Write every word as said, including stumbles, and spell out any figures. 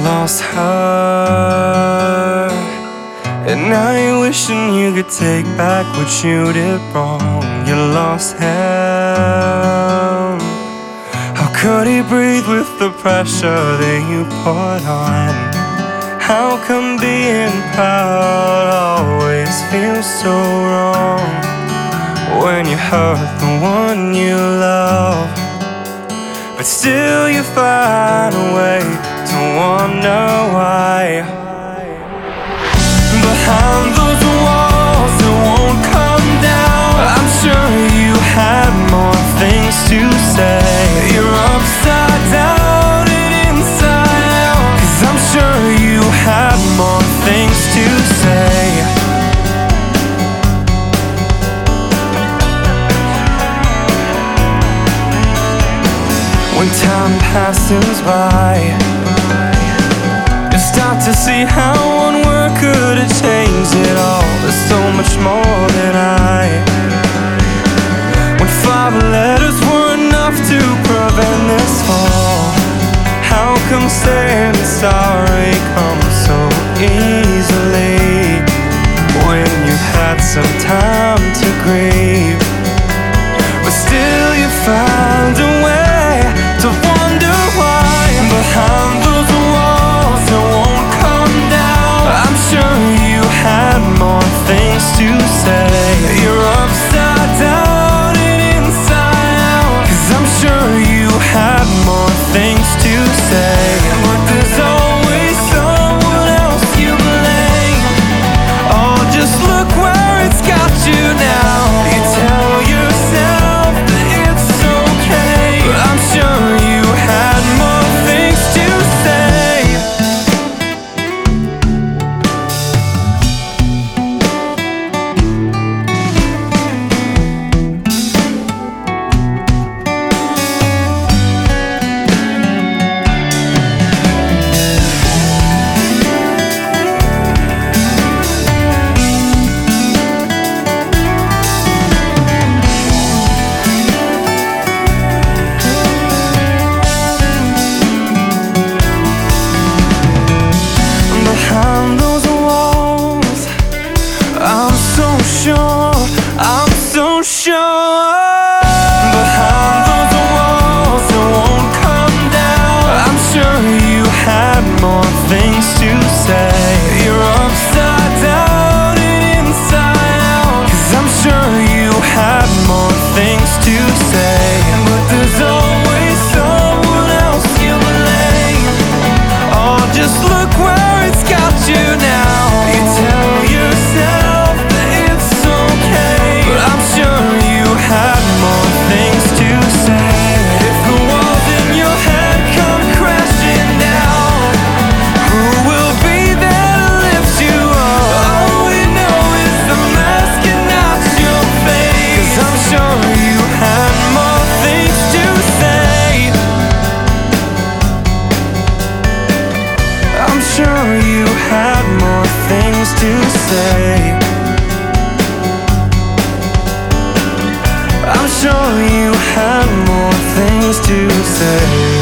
lost her, and now you're wishing you could take back what you did wrong. You lost him. How could he breathe with the pressure that you put on? How come being proud always feels so wrong when you hurt the one you love? But still you find a way to wonder why. Behind those walls that won't come down, I'm sure you had more things to say. You're upside down and inside out, 'cause I'm sure you had more things to say. When time passes by, you start to see how one word could have changed it all. There's so much more than I. When five letters were enough to prevent this fall, how come saying sorry comes so easily when you had some time to grieve? But still you found a way to wonder why. Behind those walls that won't come down, I'm sure you had more things to say. You're upside down and inside out, 'cause I'm sure you had more things to say. But there's always someone else you blame. Oh, just look where it's got you now. You tell yourself that it's okay, but I'm sure you had more things to say. Behind those walls, I'm so sure, I'm so sure. Behind those walls that won't come down, I'm sure you had more things to say. You're upside down and inside out, 'cause I'm sure you had more things to say. But there's always someone else you blame. Oh, just look where it's got you now. You tell yourself that it's okay, but I'm sure you had more things to say. If the walls in your head come crashing down, who will be there to lift you up? All we know is the mask and not your face, 'cause I'm sure you had more things to say. I'm sure you had more things to say. I'm sure you had more things to say.